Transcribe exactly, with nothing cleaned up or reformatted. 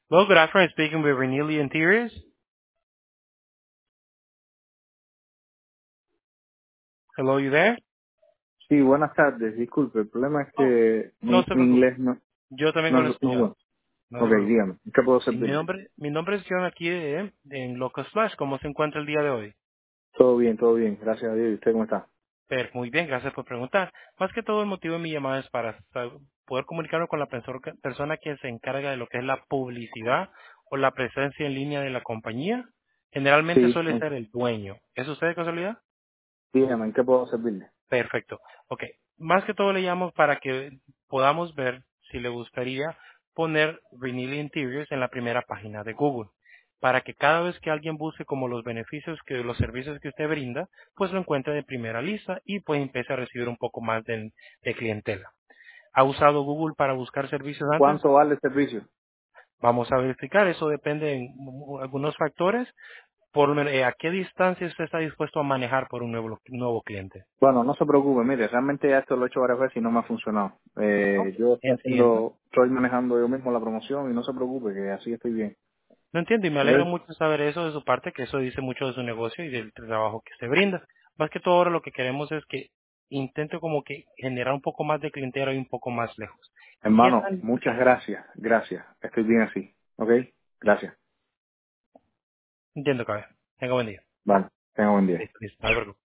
Hello, good afternoon. Speaking with Renili Interiors. Hello, you there? Sí, buenas tardes. Disculpe, el problema es Oh, que no mi, se mi preocupe. inglés no, Yo también no, con es no es español. bueno. No se Ok, preocupe. dígame. ¿Qué puedo Sí, mi servirle? nombre, mi nombre es John aquí de, en Locust Flash. ¿Cómo se encuentra el día de hoy? Todo bien, todo bien. Gracias a Dios. ¿Y usted cómo está? Per- muy bien, gracias por preguntar. Más que todo el motivo de mi llamada es para sa- poder comunicarme con la persor- persona que se encarga de lo que es la publicidad o la presencia en línea de la compañía. Generalmente Sí, suele ok. ser el dueño. ¿Es usted de casualidad? Dígame, ¿en qué puedo servirle? Perfecto. Ok. Más que todo le llamo para que podamos ver si le gustaría poner Renili Interiors en la primera página de Google. Para que cada vez que alguien busque como los beneficios que los servicios que usted brinda, pues lo encuentre de primera lista y pues empiece a recibir un poco más de, de clientela. ¿Ha usado Google para buscar servicios antes? ¿Cuánto vale el servicio? Vamos a verificar. Eso depende de algunos factores. Por, lo menos, eh, ¿a qué distancia usted está dispuesto a manejar por un nuevo, nuevo cliente? Bueno, no se preocupe. Mire, realmente ya esto lo he hecho varias veces y no me ha funcionado. Ok. Eh, yo estoy Entiendo. haciendo, estoy manejando yo mismo la promoción y no se preocupe, que así estoy bien. No entiendo y me ¿Ok? alegra mucho saber eso de su parte, que eso dice mucho de su negocio y del trabajo que se brinda. Más que todo ahora lo que queremos es que intente como que generar un poco más de clientela y un poco más lejos. ¿Qué Hermano, tan? muchas gracias. Gracias. Estoy bien así. ¿Ok? Gracias. Entiendo, cabe. Tenga buen día. Vale. Tenga buen día. Listo, listo. Hasta luego.